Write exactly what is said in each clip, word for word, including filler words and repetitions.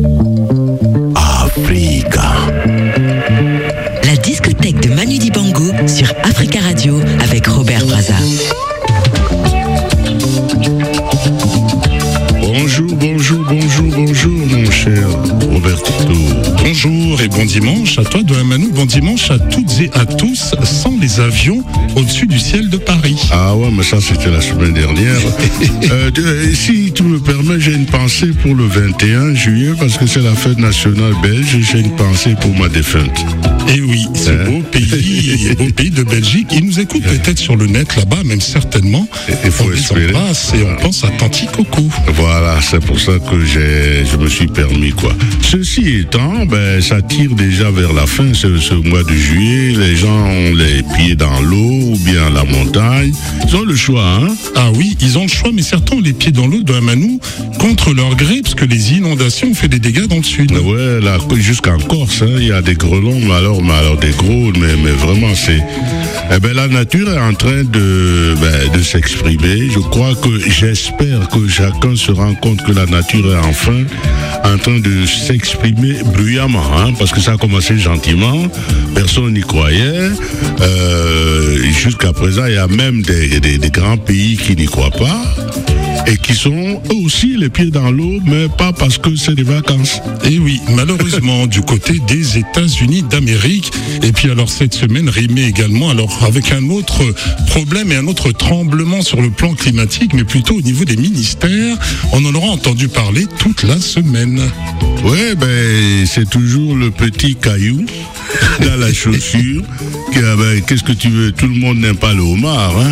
Africa. La discothèque de Manu Dibango sur Africa Radio avec Robert Brazza. Bonjour, bonjour, bonjour, bonjour, mon cher Roberto. Bonjour et bon dimanche à toi, de Manu. Bon dimanche à toutes et à tous, sans les avions au-dessus du ciel de Paris. Ah ouais, mais ça, c'était la semaine dernière. euh, de, si tu me permets, j'ai une pensée pour le vingt et un juillet, parce que c'est la fête nationale belge. J'ai une pensée pour ma défunte. Et oui, ce hein? beau pays, beau pays de Belgique. Ils nous écoutent hein? peut-être sur le net là-bas, même certainement. Il faut espérer. On embrasse et on pense à Tanti Coco. Voilà, c'est pour ça que j'ai, je me suis permis, quoi. Ceci étant, ben, ça tire déjà vers la fin, ce, ce mois de juillet. Les gens ont les pieds dans l'eau ou bien à la montagne. Ils ont le choix, hein? Ah oui, ils ont le choix, mais certains ont les pieds dans l'eau, de Manu, contre leur gré, parce que les inondations ont fait des dégâts dans le sud. Ouais, là, jusqu'en Corse, hein, il y a des grelons, mais alors, mais alors des gros, mais, mais vraiment, c'est... Eh ben, la nature est en train de, ben, de s'exprimer. Je crois que, j'espère que chacun se rend compte que la nature est enfin en train de s'exprimer bruyamment, hein, parce que ça a commencé gentiment, personne n'y croyait. Euh, jusqu'à présent, il y a même des, des, des grands pays qui n'y croient pas et qui sont eux aussi les pieds dans l'eau, mais pas parce que c'est des vacances. Et oui, malheureusement, du côté des États-Unis d'Amérique. Et puis alors cette semaine rimée également, alors avec un autre problème et un autre tremblement sur le plan climatique, mais plutôt au niveau des ministères. On en aura entendu parler toute la semaine. Ouais, ben c'est toujours le petit caillou dans la chaussure. Qui, ben, qu'est-ce que tu veux? Tout le monde n'aime pas le homard, hein?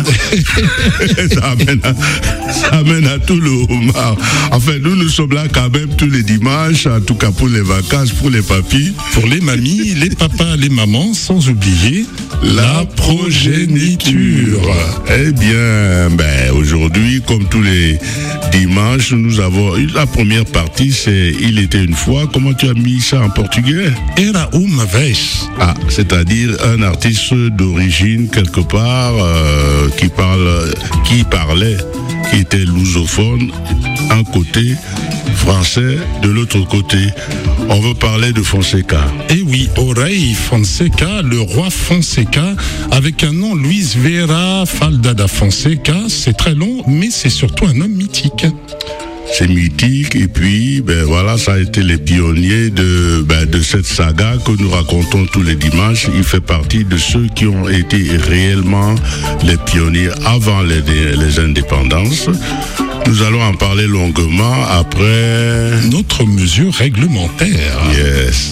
ça, amène à, ça amène à tout le homard. Enfin, nous, nous sommes là quand même tous les dimanches, en tout cas pour les vacances, pour les papis. Pour les mamies, les papas, les mamans, sans oublier la progéniture. Eh bien, ben, aujourd'hui, comme tous les dimanches, nous avons la première partie, c'est Il était une fois. Comment tu as mis ça en portugais? Era uma vez. Ah, c'est-à-dire un artiste d'origine quelque part euh, qui parle, qui parlait, qui était lusophone, un côté, français de l'autre côté. On veut parler de Fonseca. Eh oui, Orei Fonseca, le roi Fonseca, avec un nom Luis Vera Falda da Fonseca. C'est très long, mais c'est surtout un homme mythique. C'est mythique, et puis ben voilà, ça a été les pionniers de ben, de cette saga que nous racontons tous les dimanches. Il fait partie de ceux qui ont été réellement les pionniers avant les, les indépendances. Nous allons en parler longuement après notre mesure réglementaire. Yes.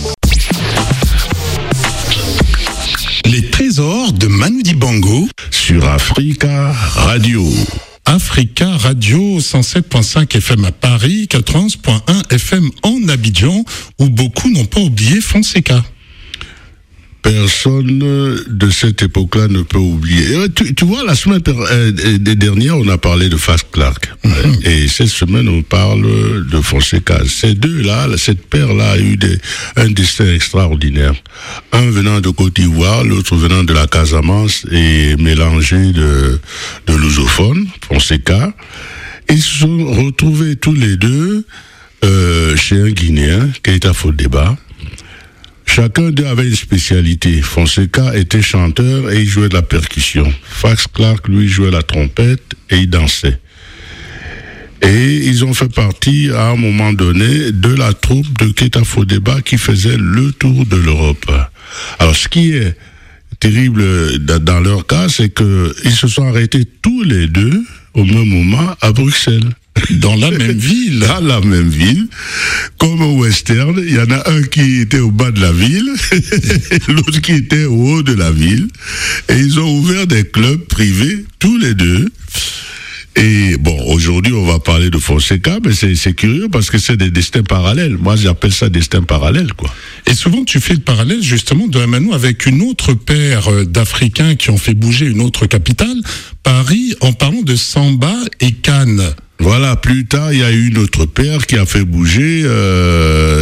Les trésors de Manu Dibango sur Africa Radio. Africa Radio cent sept virgule cinq F M à Paris, quatre-vingt-onze virgule un F M en Abidjan, où beaucoup n'ont pas oublié Fonseca. Personne de cette époque-là ne peut oublier. Tu, tu vois, la semaine euh, dernière, on a parlé de Fax Clark. Mm-hmm. Et cette semaine, on parle de Fonseca. Ces deux-là, cette paire-là a eu des, un destin extraordinaire. Un venant de Côte d'Ivoire, l'autre venant de la Casamance et mélangé de, de lusophone, Fonseca. Ils se sont retrouvés tous les deux euh, chez un Guinéen, Keita Fodeba. Chacun d'eux avait une spécialité. Fonseca était chanteur et il jouait de la percussion. Fax Clark, lui, jouait la trompette et il dansait. Et ils ont fait partie, à un moment donné, de la troupe de Keita Fodeba qui faisait le tour de l'Europe. Alors, ce qui est terrible dans leur cas, c'est qu'ils se sont arrêtés tous les deux au même moment à Bruxelles. Dans la même ville. Dans la même ville. Comme au western, il y en a un qui était au bas de la ville, l'autre qui était au haut de la ville. Et ils ont ouvert des clubs privés, tous les deux. Et bon, aujourd'hui, on va parler de Fonseca, mais c'est, c'est curieux parce que c'est des destins parallèles. Moi, j'appelle ça destins parallèles, quoi. Et souvent, tu fais le parallèle, justement, de Manu avec une autre paire d'Africains qui ont fait bouger une autre capitale, Paris, en parlant de Samba et Cannes. Voilà, plus tard, il y a eu une autre paire qui a fait bouger euh,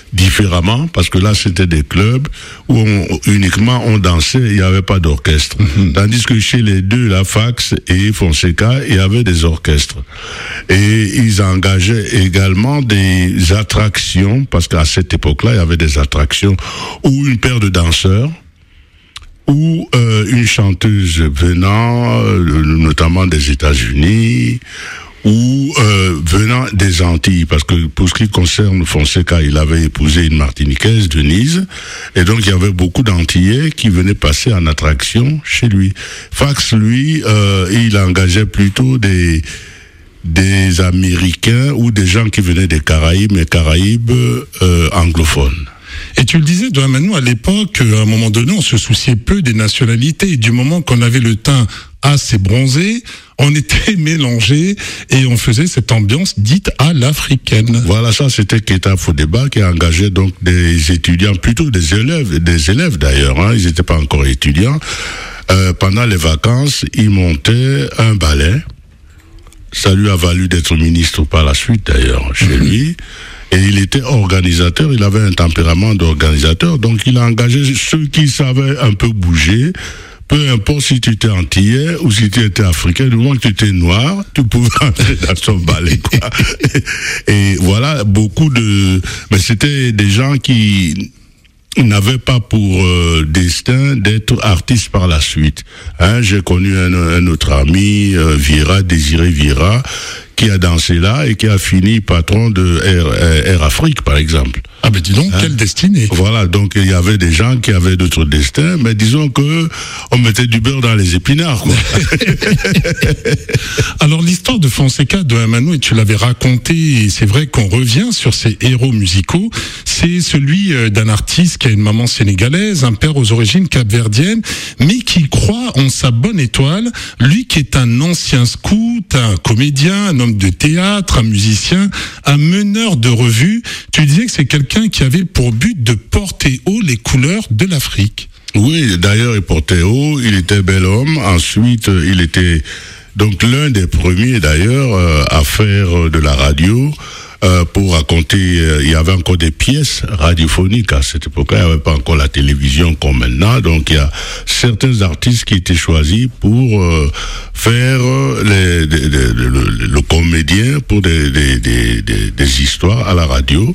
différemment, parce que là c'était des clubs où on, uniquement on dansait, il n'y avait pas d'orchestre. Mm-hmm. Tandis que chez les deux, la Fax et Fonseca, il y avait des orchestres. Et ils engageaient également des attractions, parce qu'à cette époque-là, il y avait des attractions où une paire de danseurs, ou euh, une chanteuse venant euh, notamment des États-Unis, ou euh, venant des Antilles, parce que pour ce qui concerne Fonseca, il avait épousé une Martiniquaise, Denise, et donc il y avait beaucoup d'Antillais qui venaient passer en attraction chez lui. Fax, lui, euh, il engageait plutôt des des Américains ou des gens qui venaient des Caraïbes, mais Caraïbes euh, anglophones. Et tu le disais, Doamanou, à l'époque, à un moment donné, on se souciait peu des nationalités. Du moment qu'on avait le teint assez bronzé, on était mélangés et on faisait cette ambiance dite à l'africaine. Voilà, ça c'était Keita Fodeba qui a engagé donc des étudiants, plutôt des élèves, des élèves d'ailleurs, hein, ils n'étaient pas encore étudiants. Euh, pendant les vacances, ils montaient un ballet. Ça lui a valu d'être ministre par la suite d'ailleurs chez mmh. lui. Et il était organisateur, il avait un tempérament d'organisateur, donc il a engagé ceux qui savaient un peu bouger. Peu importe si tu étais antillais ou si tu étais africain, du moment que tu étais noir, tu pouvais entrer dans son ballet, quoi. Et, et voilà, beaucoup de... Mais c'était des gens qui n'avaient pas pour euh, destin d'être artistes par la suite. Hein, j'ai connu un, un autre ami, euh, Vira, Désiré Vira, qui a dansé là et qui a fini patron de Air, Air Afrique, par exemple. Ah ben dis donc, hein? Quelle destinée. Voilà, donc il y avait des gens qui avaient d'autres destins, mais disons que on mettait du beurre dans les épinards, quoi. Alors l'histoire de Fonseca, Doamanou, et tu l'avais raconté, et c'est vrai qu'on revient sur ces héros musicaux, c'est celui d'un artiste qui a une maman sénégalaise, un père aux origines capverdiennes, mais qui croit en sa bonne étoile, lui qui est un ancien scout, un comédien, un homme de théâtre, un musicien, un meneur de revue. Tu disais que c'est quelqu'un qui avait pour but de porter haut les couleurs de l'Afrique. Oui, d'ailleurs, il portait haut, il était bel homme. Ensuite, il était donc l'un des premiers, d'ailleurs, euh, à faire de la radio. Euh, pour raconter, euh, il y avait encore des pièces radiophoniques à cette époque-là, il n'y avait pas encore la télévision comme maintenant, donc il y a certains artistes qui étaient choisis pour euh, faire les, les, les, le, le, le comédien pour des, des, des, des, des histoires à la radio.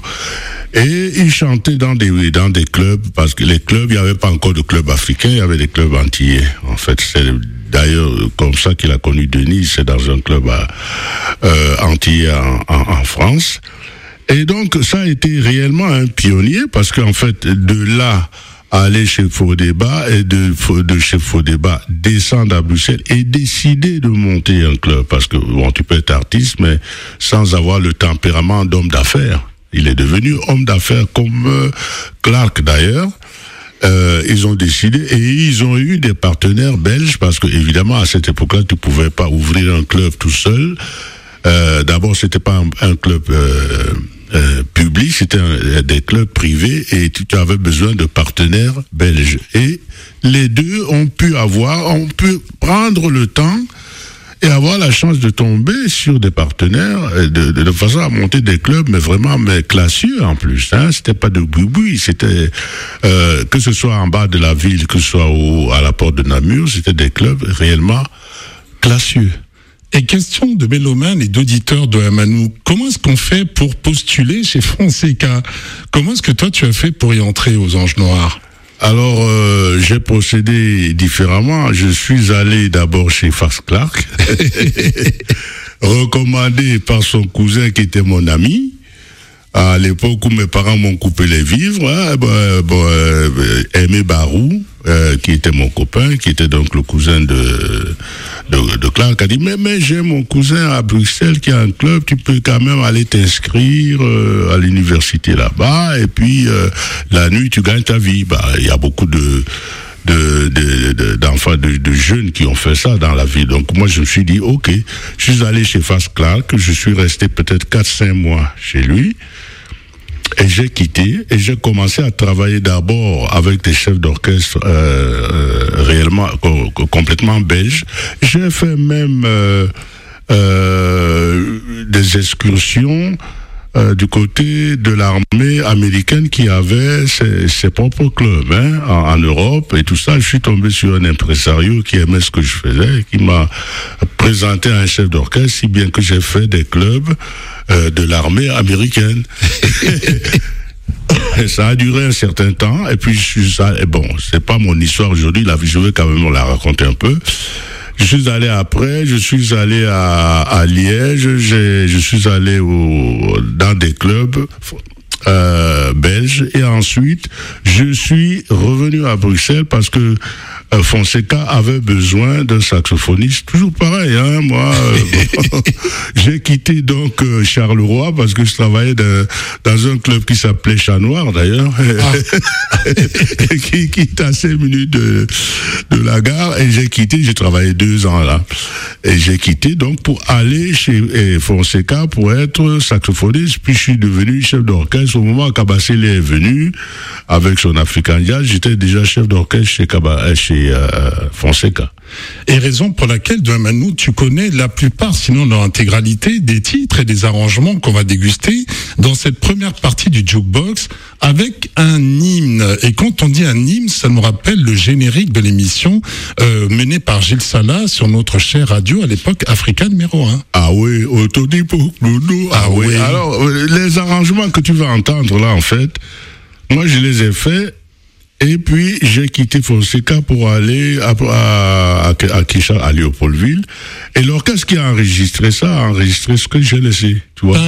Et il chantait dans des, dans des clubs, parce que les clubs, il n'y avait pas encore de clubs africains, il y avait des clubs antillais. En fait, c'est d'ailleurs comme ça qu'il a connu Denise, c'est dans un club à, euh, antillais en, en, en France. Et donc, ça a été réellement un pionnier, parce qu'en fait, de là à aller chez Fodeba, et de, de chez Fodeba, descendre à Bruxelles et décider de monter un club. Parce que, bon, tu peux être artiste, mais sans avoir le tempérament d'homme d'affaires. Il est devenu homme d'affaires comme euh, Clark d'ailleurs. Euh, ils ont décidé et ils ont eu des partenaires belges parce que évidemment à cette époque-là tu pouvais pas ouvrir un club tout seul. Euh, d'abord c'était pas un, un club euh, euh, public, c'était un, des clubs privés et tu, tu avais besoin de partenaires belges. Et les deux ont pu avoir, ont pu prendre le temps et avoir la chance de tomber sur des partenaires de, de, de façon à monter des clubs, mais vraiment mais classieux en plus. Hein. C'était pas de boui-boui, c'était euh, que ce soit en bas de la ville, que ce soit au, à la porte de Namur, c'était des clubs réellement classieux. Et question de mélomane et d'auditeur de Doamanou, comment est-ce qu'on fait pour postuler chez Fonseca? Comment est-ce que toi tu as fait pour y entrer aux Anges Noirs? Alors, euh, j'ai procédé différemment. Je suis allé d'abord chez Fax Clark, recommandé par son cousin qui était mon ami. À l'époque où mes parents m'ont coupé les vivres, hein, bah, bah, euh, Aimé Barou, euh, qui était mon copain, qui était donc le cousin de de, de Clark, a dit mais mais j'ai mon cousin à Bruxelles qui a un club, tu peux quand même aller t'inscrire euh, à l'université là-bas et puis euh, la nuit tu gagnes ta vie. Bah il y a beaucoup de de, de, de d'enfants, de, de jeunes qui ont fait ça dans la vie. Donc moi je me suis dit ok, je suis allé chez Fax Clark, je suis resté peut-être quatre cinq mois chez lui. Et j'ai quitté et j'ai commencé à travailler d'abord avec des chefs d'orchestre euh, euh, réellement co- complètement belges. J'ai fait même euh, euh, des excursions euh, du côté de l'armée américaine qui avait ses, ses propres clubs hein, en, en Europe et tout ça. Je suis tombé sur un impresario qui aimait ce que je faisais, qui m'a présenté à un chef d'orchestre, si bien que j'ai fait des clubs euh, de l'armée américaine. Et ça a duré un certain temps, et puis je suis allé, bon, c'est pas mon histoire aujourd'hui, là, je veux quand même la raconter un peu. Je suis allé après, je suis allé à, à Liège, j'ai, je suis allé au, dans des clubs euh, belges, et ensuite, je suis revenu à Bruxelles parce que euh, Fonseca avait besoin d'un saxophoniste. Toujours pareil, hein, moi, euh, bon, j'ai quitté donc euh, Charleroi parce que je travaillais de, dans un club qui s'appelait Chat Noir, d'ailleurs, ah. qui, qui est à cinq minutes de, de la gare, et j'ai quitté, j'ai travaillé deux ans là, et j'ai quitté donc pour aller chez et Fonseca pour être saxophoniste, puis je suis devenu chef d'orchestre. Au moment où Kabasele est venu avec son African Jazz, j'étais déjà chef d'orchestre chez, Kaba, chez euh, Fonseca. Et raison pour laquelle, Douamanou, tu connais la plupart, sinon l'intégralité, des titres et des arrangements qu'on va déguster dans cette première partie du Jukebox avec un hymne. Et quand on dit un hymne, ça nous rappelle le générique de l'émission euh, menée par Gilles Salah sur notre chère radio à l'époque, Africa numéro un. Ah oui, Autodipo, Loulou. Ah, ah oui. oui. Alors, les arrangements que tu vas entendre là, en fait, moi je les ai faits. Et puis, j'ai quitté Fonseca pour aller à, à, à, à Kisha, à Léopoldville. Et l'orchestre qui a enregistré ça a enregistré ce que j'ai laissé. Tu vois.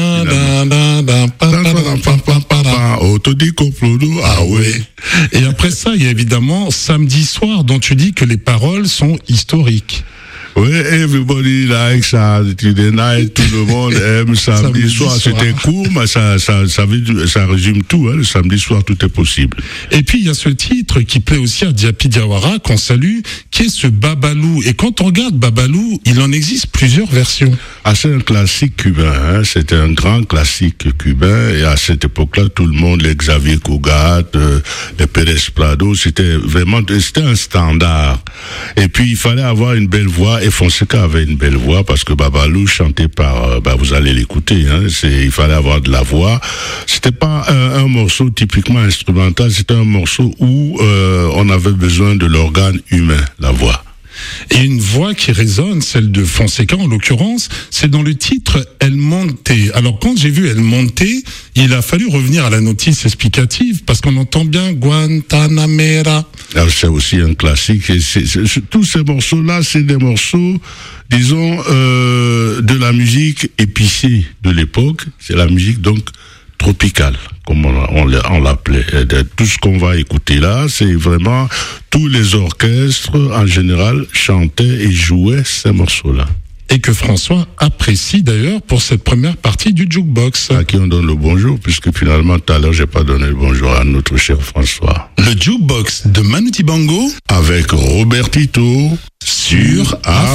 Ah oui. Et après ça, il y a évidemment Samedi soir, dont tu dis que les paroles sont historiques. Oui, everybody likes Saturday night, tout le monde aime samedi, samedi soir. soir. C'était court, mais ça, ça, ça, ça résume tout, hein. Le samedi soir, tout est possible. Et puis, il y a ce titre qui plaît aussi à Diapi Diawara, qu'on salue, qui est ce Babalou. Et quand on regarde Babalou, il en existe plusieurs versions. Ah, c'est un classique cubain, hein. C'était un grand classique cubain. Et à cette époque-là, tout le monde, les Xavier Cugat, euh, les Pérez Prado, c'était vraiment, c'était un standard. Et puis, il fallait avoir une belle voix. Et Fonseca avait une belle voix parce que Babalou chantait par, bah vous allez l'écouter, hein, c'est, il fallait avoir de la voix. C'était pas un, un morceau typiquement instrumental, c'était un morceau où euh, on avait besoin de l'organe humain, la voix. Et une voix qui résonne, celle de Fonseca en l'occurrence, c'est dans le titre El Monte. Alors quand j'ai vu El Monte, il a fallu revenir à la notice explicative parce qu'on entend bien Guantanamera. Alors c'est aussi un classique. Et c'est, c'est, c'est, tous ces morceaux-là, c'est des morceaux, disons, euh, de la musique épicée de l'époque. C'est la musique donc tropicale, comme on, on, on l'appelait. Tout ce qu'on va écouter là, c'est vraiment tous les orchestres en général chantaient et jouaient ces morceaux-là. Et que François apprécie d'ailleurs pour cette première partie du Jukebox. À qui on donne le bonjour, puisque finalement tout à l'heure j'ai pas donné le bonjour à notre cher François. Le Jukebox de Manu Dibango avec Robertito sur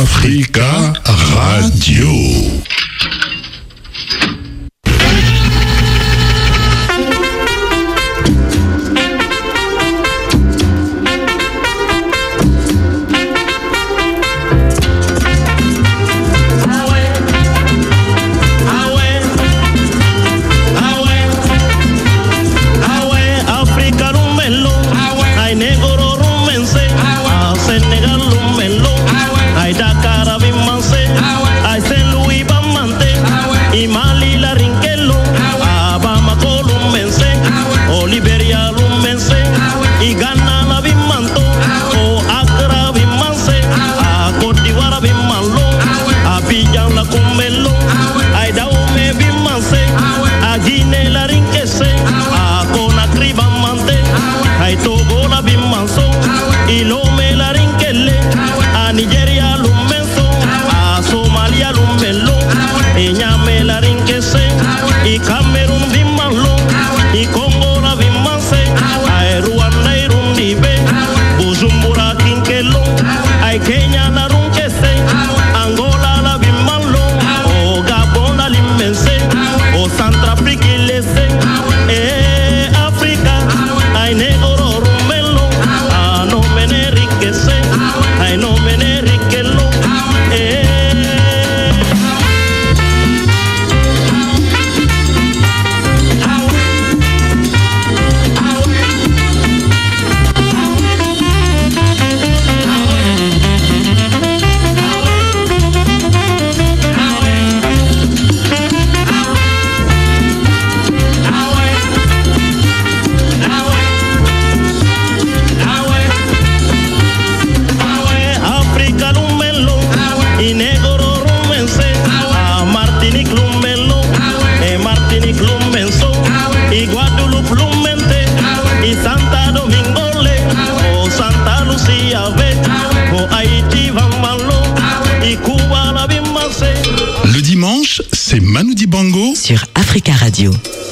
Africa Radio. Africa, ay negro rumelo, Blumenthal y Santa Domingo Le, o Santa Lucía Ve, o Haïti Van Malo y Cuba la bien Marseille. Le dimanche, c'est Manu Dibango sur Africa Radio.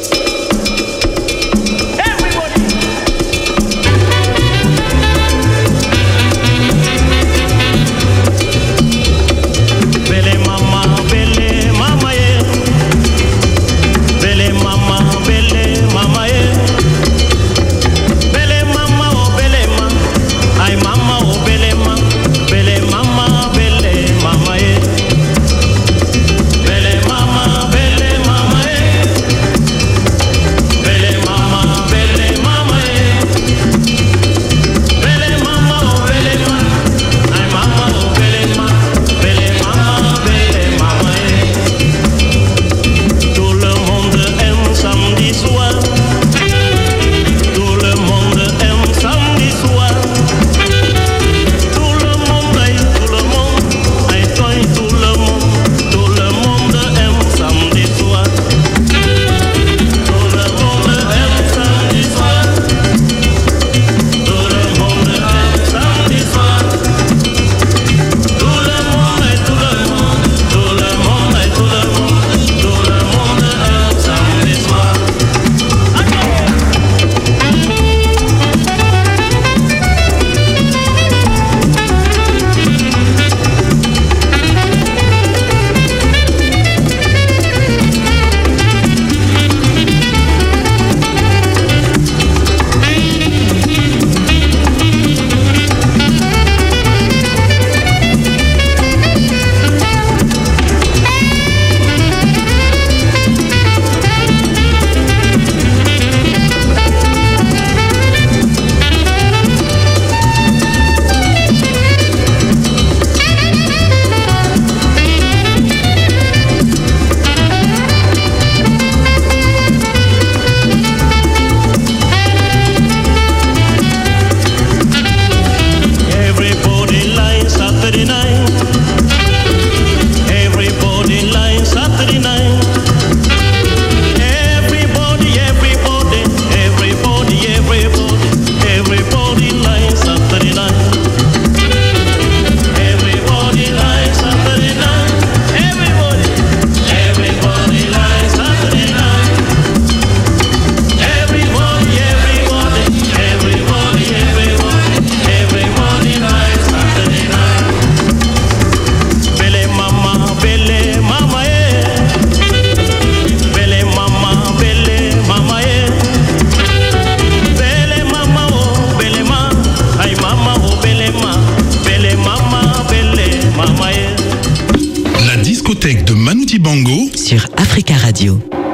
De Manu Dibango sur Africa Radio.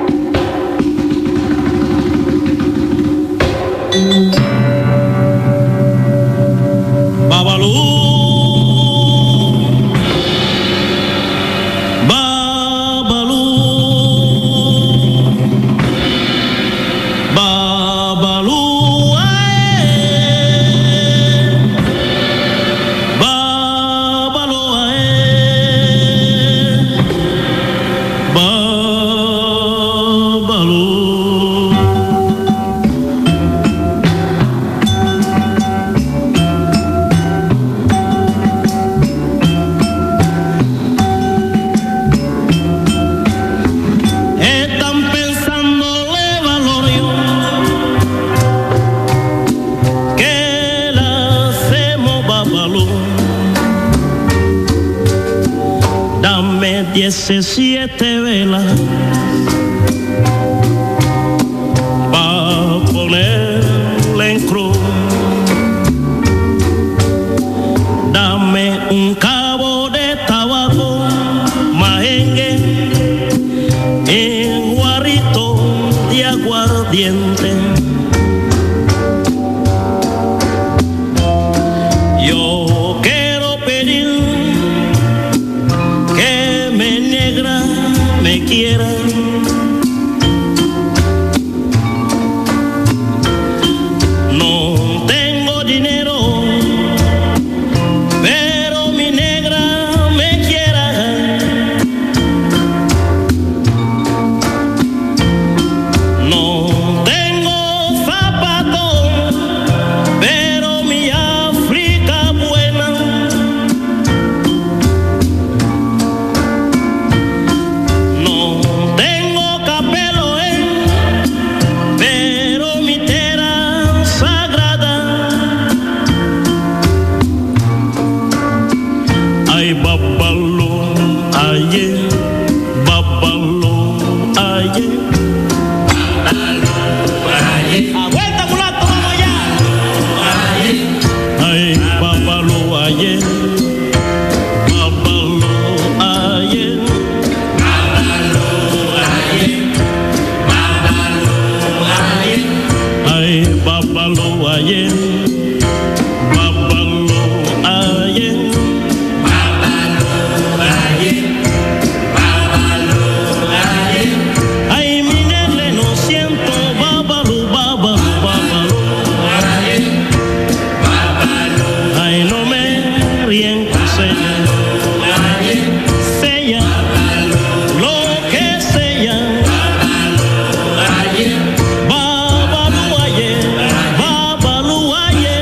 diecisiete velas pa' ponerle en cruz. Dame un cabo de tabaco, majengue, en guarrito de aguardiente. Yo quiero pedir que mi negra me quiera Babalu aye, Babalu aye, Babalu aye, Babalu aye. Ay mi nene no siento Babalu, Babalu, Babalu aye, Babalu. Ay no me rien con sella, aye, sella, lo que sella. Babalu aye, Babalu aye,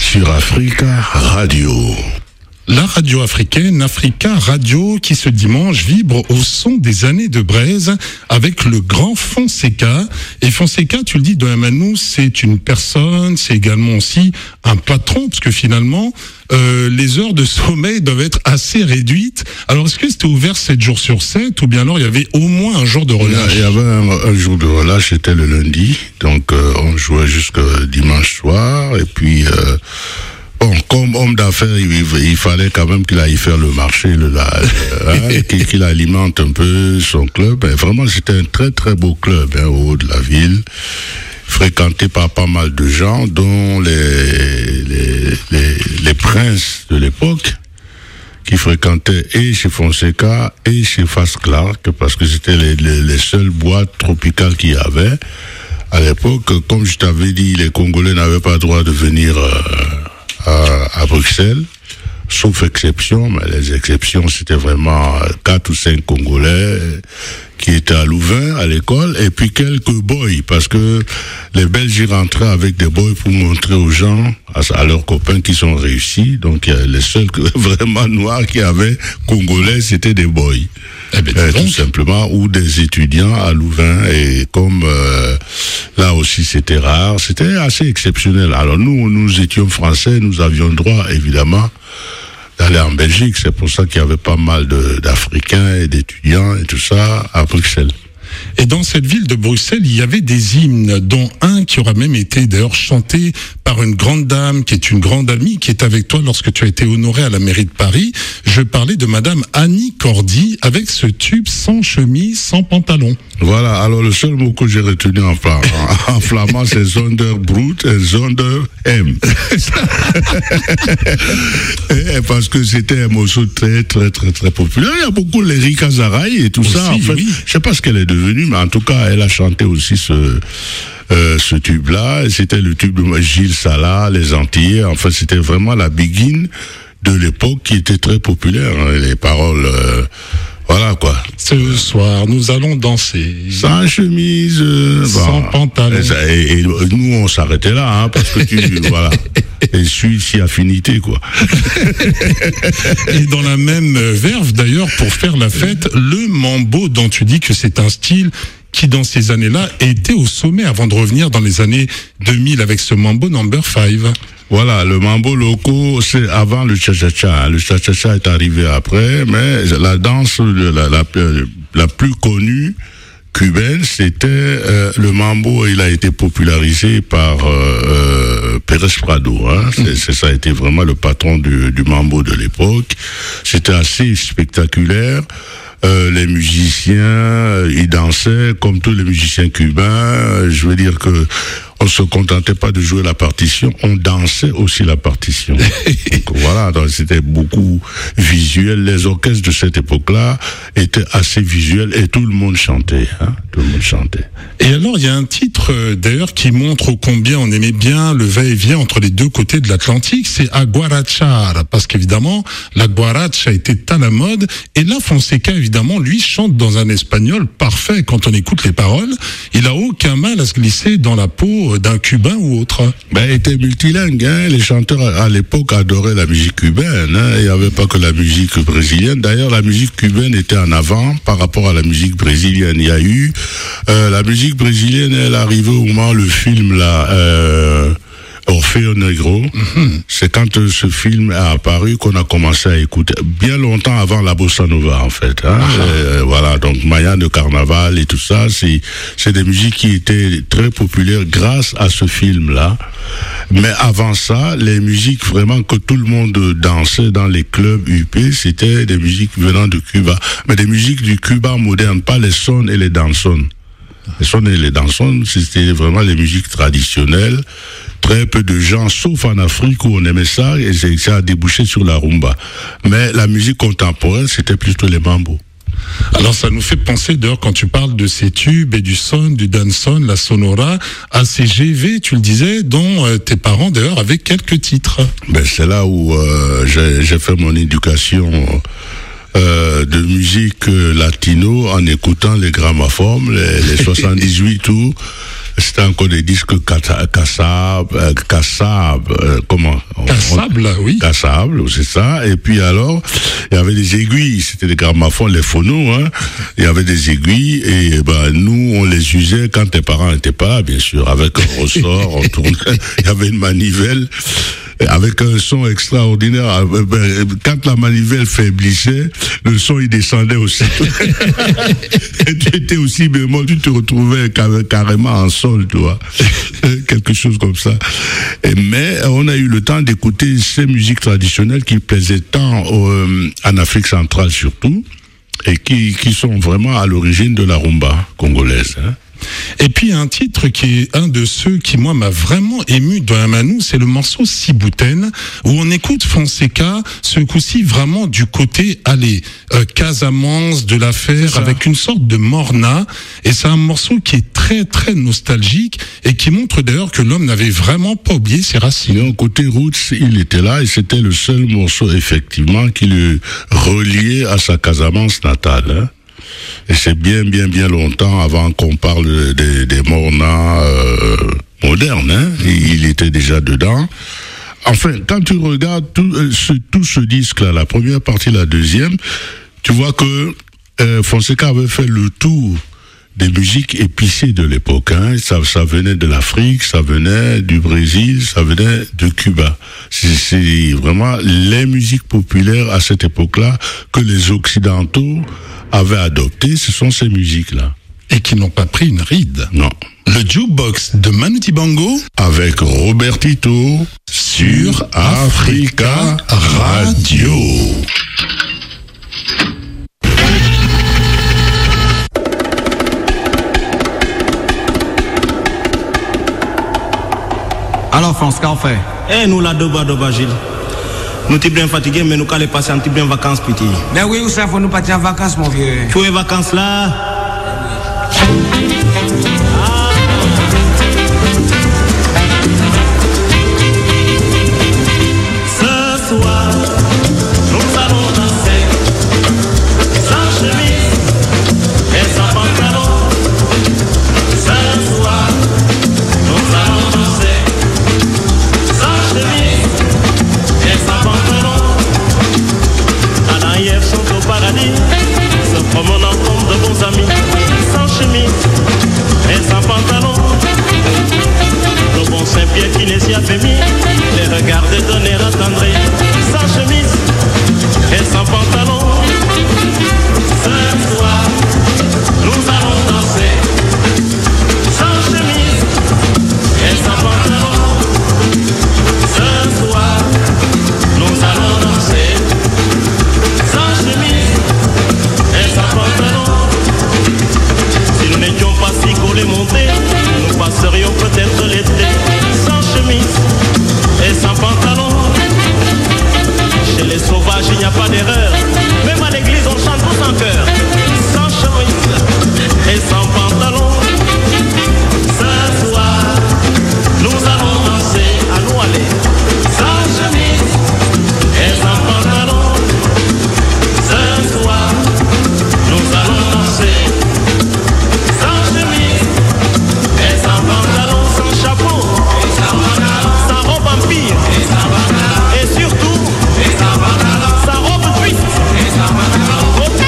sur Africa Radio. La radio africaine, Africa Radio, qui ce dimanche vibre au son des années de braise avec le grand Fonseca. Et Fonseca, tu le dis, Doyamanou, c'est une personne, c'est également aussi un patron, parce que finalement, euh, les heures de sommeil doivent être assez réduites. Alors, est-ce que c'était ouvert sept jours sur sept, ou bien alors il y avait au moins un jour de relâche? Il y avait un, un jour de relâche, c'était le lundi. Donc, euh, on jouait jusqu'au dimanche soir, et puis... Euh, Bon, comme homme d'affaires, il, il fallait quand même qu'il aille faire le marché, le, la, hein, qu'il, qu'il alimente un peu son club. Et vraiment, c'était un très très beau club hein, au haut de la ville, fréquenté par pas mal de gens, dont les les, les, les princes de l'époque, qui fréquentaient et chez Fonseca et chez Fast Clark, parce que c'était les, les, les seules boîtes tropicales qu'il y avait. À l'époque, comme je t'avais dit, les Congolais n'avaient pas le droit de venir... Euh, À, à Bruxelles, sauf exception, mais les exceptions c'était vraiment quatre ou cinq Congolais qui étaient à Louvain à l'école, et puis quelques boys, parce que les Belges y rentraient avec des boys pour montrer aux gens, à, à leurs copains qui sont réussis. Donc les seuls vraiment noirs qui avaient Congolais, c'était des boys. Eh ben, euh, tout simplement, ou des étudiants à Louvain, et comme euh, là aussi c'était rare, c'était assez exceptionnel. Alors nous, nous étions français, nous avions le droit, évidemment, d'aller en Belgique. C'est pour ça qu'il y avait pas mal de, d'Africains et d'étudiants et tout ça à Bruxelles. Et dans cette ville de Bruxelles, il y avait des hymnes, dont un qui aura même été d'ailleurs chanté par une grande dame, qui est une grande amie, qui est avec toi lorsque tu as été honoré à la mairie de Paris. Je parlais de Madame Annie Cordy, avec ce tube sans chemise, sans pantalon. Voilà, alors le seul mot que j'ai retenu en, flam- en, en flamand, c'est Zonderbrut et Zonderhem. Parce que c'était un morceau très, très, très, très populaire. Il y a beaucoup les Rika Zaraï et tout aussi, ça. En fait, oui. Je sais pas ce qu'elle est devenue, mais en tout cas, elle a chanté aussi ce... Euh, ce tube-là, c'était le tube de Gilles Salah, les Antillais. En fait, c'était vraiment la begin de l'époque qui était très populaire. Hein, les paroles, euh, voilà quoi. Ce soir, nous allons danser. Sans chemise, euh, sans bon, pantalon. Et, et, et nous, on s'arrêtait là, hein, parce que tu, voilà. Et suis si affinité, quoi. Et dans la même verve, d'ailleurs, pour faire la fête, le mambo dont tu dis que c'est un style qui dans ces années-là était au sommet avant de revenir dans les années deux mille avec ce mambo number five. Voilà, le mambo loco, c'est avant le cha-cha-cha. Le cha-cha-cha est arrivé après, mais la danse la, la, la plus connue cubaine, c'était euh, le mambo. Il a été popularisé par euh, Pérez Prado. Hein. C'est, c'est, ça a été vraiment le patron du, du mambo de l'époque. C'était assez spectaculaire. Euh, les musiciens, ils dansaient comme tous les musiciens cubains. Je veux dire que on se contentait pas de jouer la partition, on dansait aussi la partition. Donc voilà, donc c'était beaucoup visuel. Les orchestres de cette époque-là étaient assez visuels et tout le monde chantait. Hein, tout le monde chantait. Et alors, il y a un titre euh, d'ailleurs qui montre combien on aimait bien le va-et-vient entre les deux côtés de l'Atlantique, c'est Aguarachar, parce qu'évidemment, la guaracha était à la mode. Et là, Fonseca, évidemment, lui chante dans un espagnol parfait. Quand on écoute les paroles, il a aucun mal à se glisser dans la peau d'un Cubain ou autre. Ben, il était multilingue, hein. Les chanteurs à l'époque adoraient la musique cubaine, hein. Il n'y avait pas que la musique brésilienne. D'ailleurs, la musique cubaine était en avant par rapport à la musique brésilienne. Il y a eu euh, la musique brésilienne, elle est arrivée au moment où le film là. Euh, Orfeo Negro, mm-hmm. C'est quand euh, ce film est apparu qu'on a commencé à écouter, bien longtemps avant la bossa nova en fait. Hein. Ah. Euh, voilà, donc Maya de Carnaval et tout ça, c'est c'est des musiques qui étaient très populaires grâce à ce film-là. Mais avant ça, les musiques vraiment que tout le monde dansait dans les clubs U P, c'était des musiques venant de Cuba, mais des musiques du Cuba moderne, pas les sons et les dansons. Les sons et les dansons, c'était vraiment les musiques traditionnelles. Très peu de gens, sauf en Afrique où on aimait ça, et ça a débouché sur la rumba. Mais la musique contemporaine, c'était plutôt les mambo. Alors ça nous fait penser d'ailleurs quand tu parles de ces tubes et du son, du dancehall, la sonora, à ces G V, tu le disais, dont euh, tes parents d'ailleurs avaient quelques titres. Ben c'est là où euh, j'ai, j'ai fait mon éducation euh, de musique latino en écoutant les gramophones, les, les soixante-dix-huit tours. c'était encore des disques Kassab, euh, Kassab, euh, comment Kassab, oui. Kassab, c'est ça. Et puis alors, il y avait des aiguilles, c'était des gramophones, les phonos, hein. Il y avait des aiguilles et ben nous on les usait quand tes parents n'étaient pas là, bien sûr, avec un ressort, on tournait, il y avait une manivelle. Avec un son extraordinaire. Quand la manivelle faiblissait, le son il descendait aussi. Et tu étais aussi bémol, tu te retrouvais carrément en sol, tu vois. Quelque chose comme ça. Mais on a eu le temps d'écouter ces musiques traditionnelles qui plaisaient tant euh, en Afrique centrale surtout, et qui, qui sont vraiment à l'origine de la rumba congolaise. Hein. Et puis un titre qui est un de ceux qui moi m'a vraiment ému dans la Manou, c'est le morceau Sibouten, où on écoute Fonseca, ce coup-ci vraiment du côté, allez, euh, Casamance de l'affaire, avec une sorte de morna, et c'est un morceau qui est très très nostalgique, et qui montre d'ailleurs que l'homme n'avait vraiment pas oublié ses racines. Et au côté roots, il était là, et c'était le seul morceau effectivement qui le reliait à sa Casamance natale, hein. Et c'est bien, bien, bien longtemps avant qu'on parle des, des mornas euh, modernes. Hein. Il était déjà dedans. Enfin, quand tu regardes tout ce, tout ce disque-là, la première partie, la deuxième, tu vois que euh, Fonseca avait fait le tour des musiques épicées de l'époque. Hein. Ça, ça venait de l'Afrique, ça venait du Brésil, ça venait de Cuba. C'est, c'est vraiment les musiques populaires à cette époque-là que les Occidentaux avaient adopté, ce sont ces musiques-là. Et qui n'ont pas pris une ride. Non. Le jukebox de Manu Dibango avec Robert Tito sur Africa Radio. Alors France, qu'en fait? Eh, nous la doba doba Gilles. Nous t'es bien fatigués, mais nous qu'allons passer un petit bien en vacances, petit. Ben oui, où ça, faut nous partir en vacances, mon vieux. Tu es vacances là? Ce soir, nous allons danser sans chemise et sans pantalon. Ce soir, nous allons danser sans chemise et sans pantalon. Adam et Ève sont au paradis, se promenant comme de bons amis, sans chemise et sans pantalon. Le bon Saint-Pierre qui les y a fait mis, les regarder donner attendrir, sans chemise et sans pantalon. Ce soir, nous allons danser sans chemise et sans pantalon. Ce soir, nous allons danser sans chemise et sans pantalon. Si nous n'étions pas si collés montés, nous passerions peut-être l'été sans chemise et sans pantalon. Chez les sauvages, il n'y a pas d'erreur. Même à l'église, on chante tous en chœur. Sans chemise et sans pantalon. Ce soir, nous allons danser, à nous aller. Sans chemise et sans pantalon. Ce soir, nous allons danser. Sans chemise et sans pantalon. Sans chapeau et sans pantalon. Sans robe empire et sans pantalon. Et surtout et sans pantalon. Sans robe twist et sans pantalon.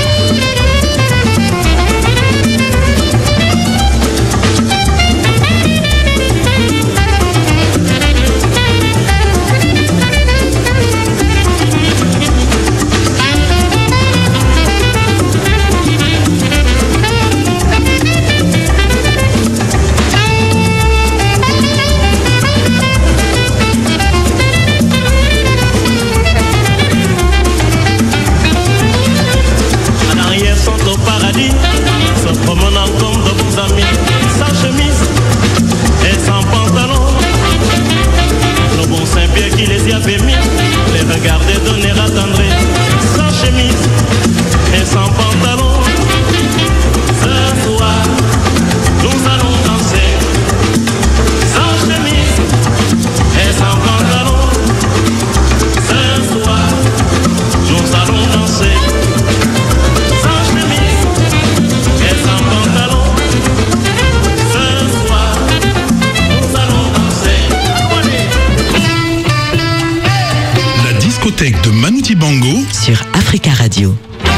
Adam et Ève sont au paradis, se promenant comme de bons amis, sans chemise et sans pantalon. Le bon Saint-Pierre qui les y avait mis, les regarder donner attendrir, sans chemise et sans pantalon. Ce soir, nous allons danser, sans chemise et sans pantalon. Ce soir, nous allons danser. Sans chemise et sans pantalon. Ce soir, Manu Dibango sur Africa Radio.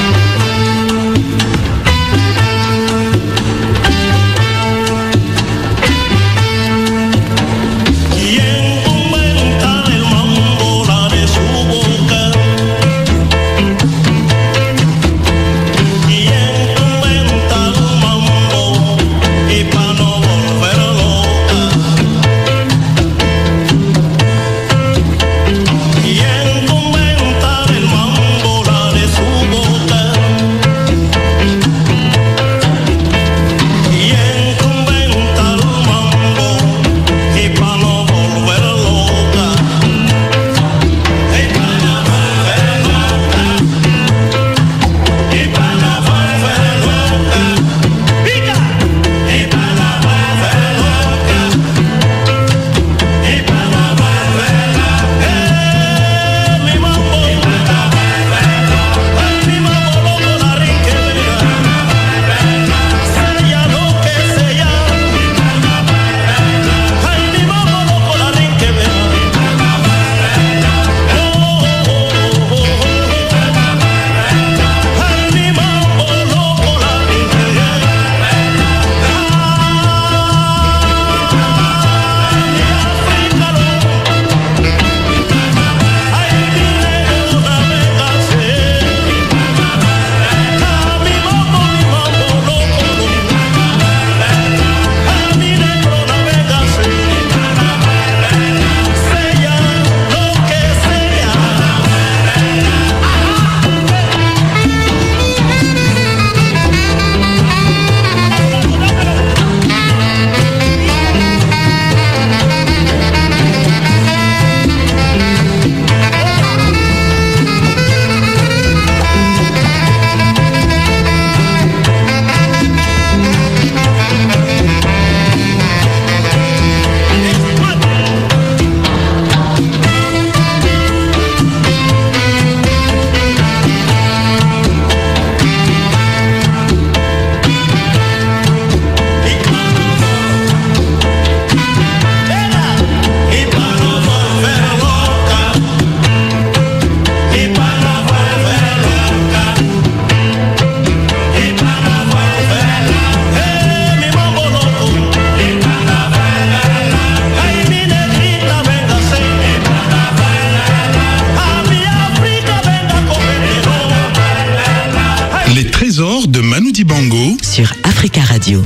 De Manu Dibango sur Africa Radio.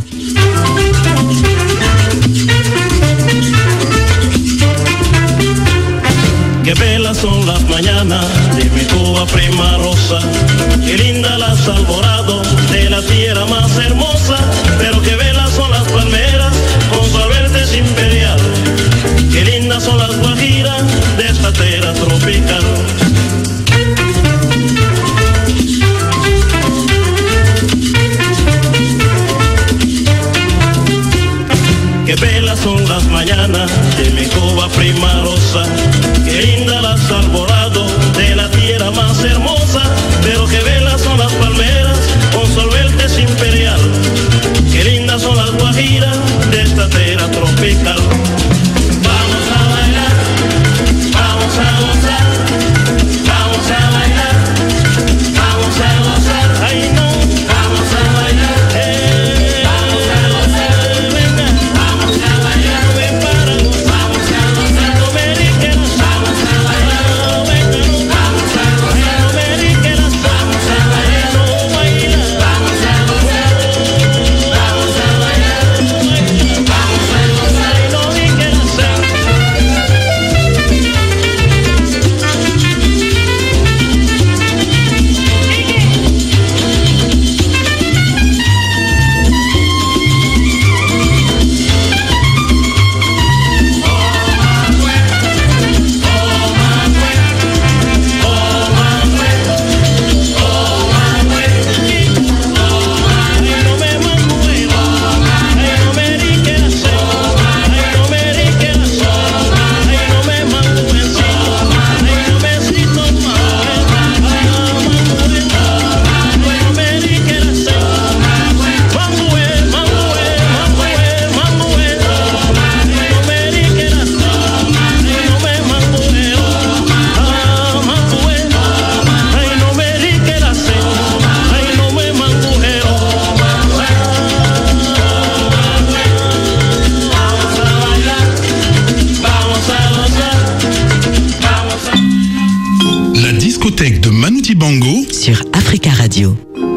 Qué belas son las mañanas de mi Cuba prima rosa, qué linda las alborado de la tierra más hermosa, pero qué belas son las palmeras con su verdes imperial, qué lindas son las guajiras de esta tierra tropical. Qué belas son las mañanas de mi Cuba prima rosa, qué linda las alborado de la tierra más hermosa, pero qué belas son las palmeras con solventes imperial, qué lindas son las guajiras de esta tierra tropical. Vamos a bailar, vamos a gozar, vamos a bailar, vamos a gozar, ay no, vamos a bailar, eh, vamos a gozar, venga. Vamos a bailar, ven para gozar, vamos a gozar, dominicanos, vamos a bailar, venga, vamos a gozar, Manu Dibango sur Africa Radio.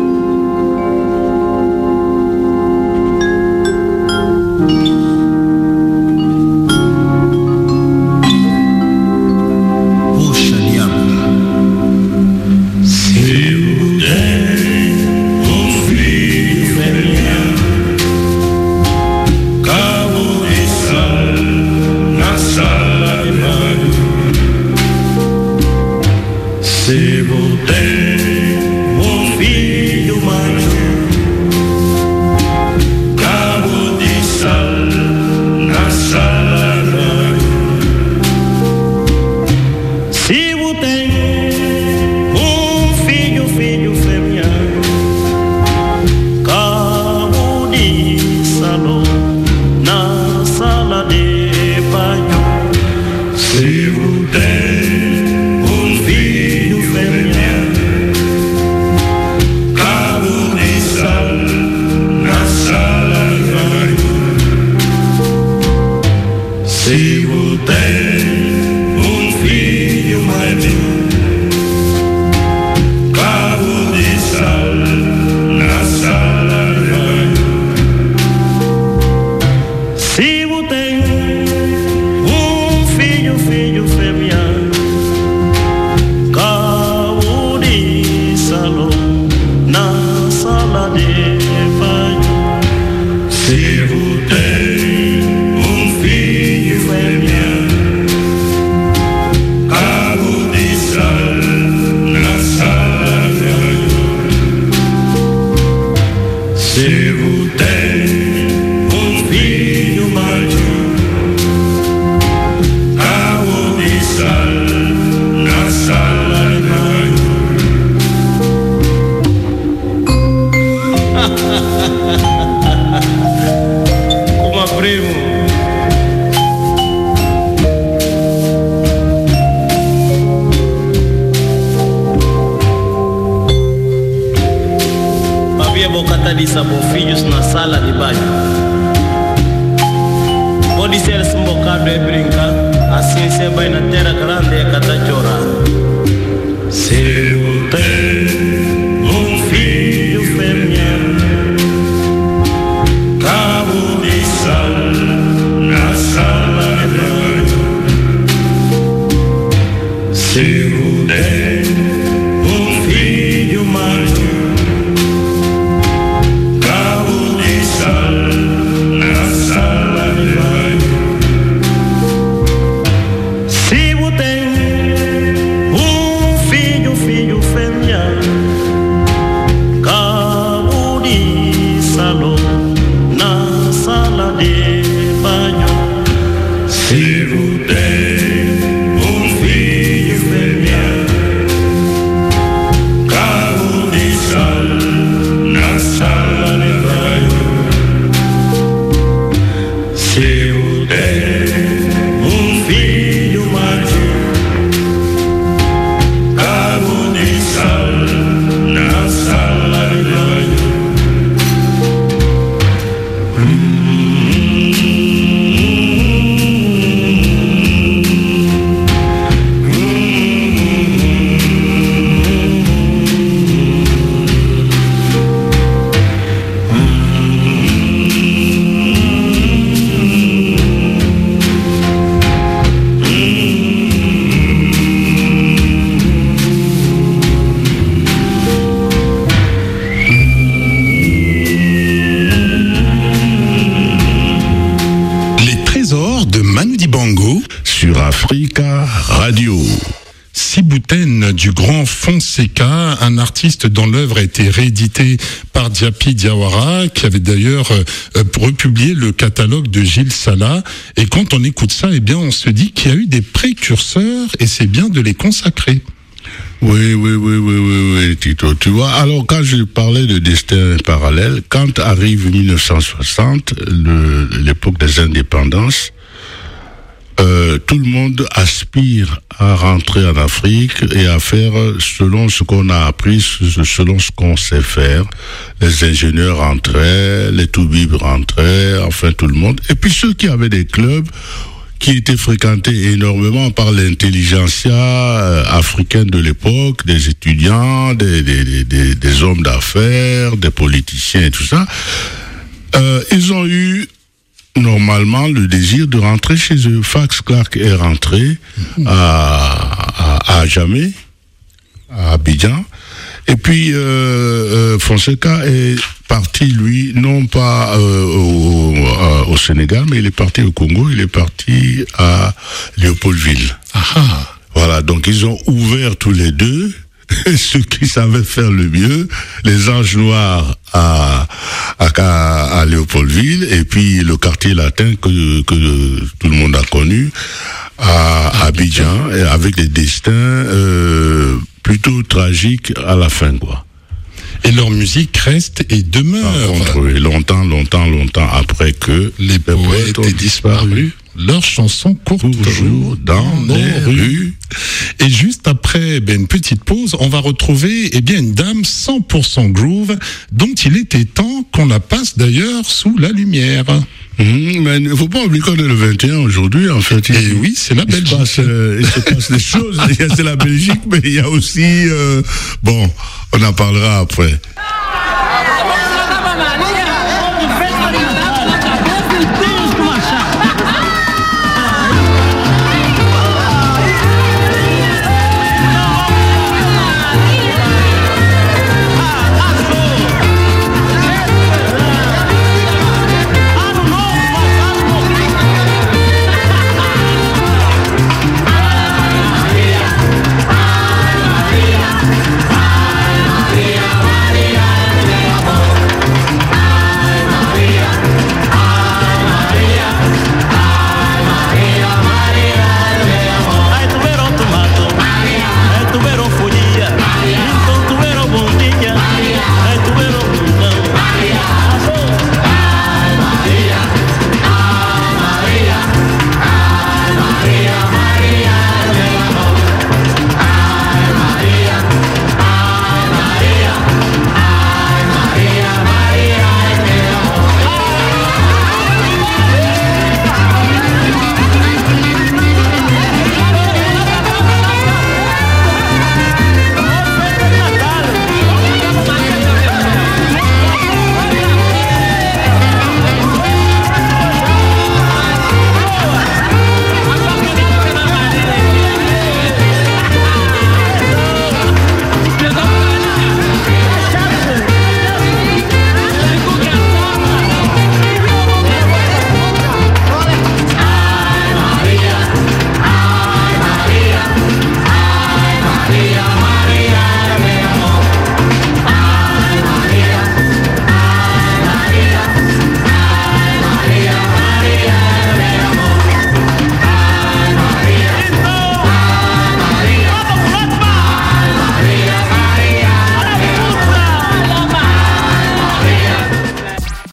Du grand Fonseca, un artiste dont l'œuvre a été rééditée par Diapi Diawara, qui avait d'ailleurs euh, republié le catalogue de Gilles Sala. Et quand on écoute ça, eh bien, on se dit qu'il y a eu des précurseurs et c'est bien de les consacrer. Oui, oui, oui, oui, oui, oui, Tito. Tu vois, alors quand je parlais de destin parallèle, quand arrive mille neuf cent soixante, le, l'époque des indépendances, Euh, tout le monde aspire à rentrer en Afrique et à faire selon ce qu'on a appris, selon ce qu'on sait faire. Les ingénieurs rentraient, les toubibs rentraient, enfin tout le monde. Et puis ceux qui avaient des clubs, qui était fréquenté énormément par l'intelligentsia euh, africaine de l'époque, des étudiants, des, des, des, des hommes d'affaires, des politiciens et tout ça. Euh, ils ont eu normalement le désir de rentrer chez eux. Fax Clark est rentré mmh. à, à, à Djamé, à Abidjan. Et puis, euh, euh, Fonseca est parti, lui, non pas euh, au, au, au Sénégal, mais il est parti au Congo, il est parti à Léopoldville. Ah. Voilà, donc ils ont ouvert tous les deux, ceux qui savaient faire le mieux, les Anges Noirs à, à, à Léopoldville, et puis le quartier latin que, que tout le monde a connu, à Abidjan, et avec des destins euh, plutôt tragiques à la fin, quoi. Et leur musique reste et demeure. Contre eux, longtemps, longtemps, longtemps après que les poètes aient disparu, leurs chansons courent toujours dans nos rues. Et juste après ben, une petite pause, on va retrouver eh bien, une dame cent pour cent groove, dont il était temps qu'on la passe d'ailleurs sous la lumière. Mmh, mais il ne faut pas oublier qu'on est le vingt et un aujourd'hui, en fait. Et il, oui, c'est la Belgique. Il se passe, euh, il se passe des choses. C'est la Belgique, mais il y a aussi... Euh, bon, on en parlera après.